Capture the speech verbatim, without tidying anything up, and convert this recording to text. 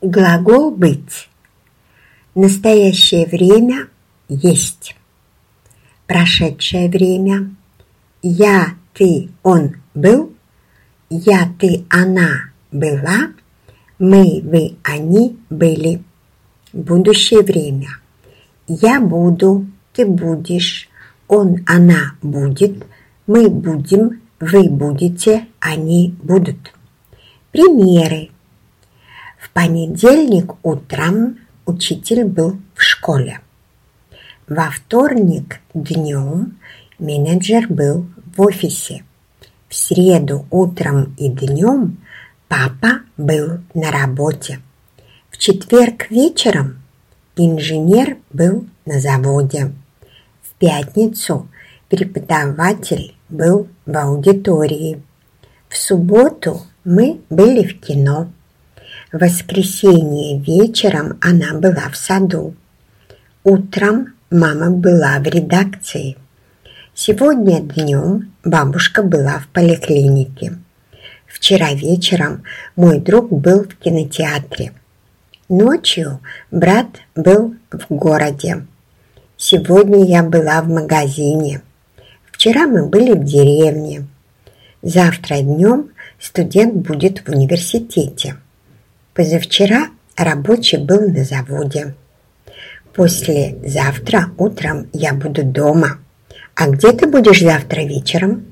Глагол «быть». Настоящее время «есть». Прошедшее время «я», «ты», «он» был, «я», «ты», «она» была, «мы», «вы», «они» были. Будущее время «я буду», «ты будешь», «он», «она» будет, «мы» будем, «вы» будете, «они» будут. Примеры. В понедельник утром учитель был в школе. Во вторник днем менеджер был в офисе. В среду утром и днем папа был на работе. В четверг вечером инженер был на заводе. В пятницу преподаватель был в аудитории. В субботу мы были в кино. В воскресенье вечером она была в саду. Утром мама была в редакции. Сегодня днем бабушка была в поликлинике. Вчера вечером мой друг был в кинотеатре. Ночью брат был в городе. Сегодня я была в магазине. Вчера мы были в деревне. Завтра днем студент будет в университете. Позавчера рабочий был на заводе. Послезавтра утром я буду дома. А где ты будешь завтра вечером?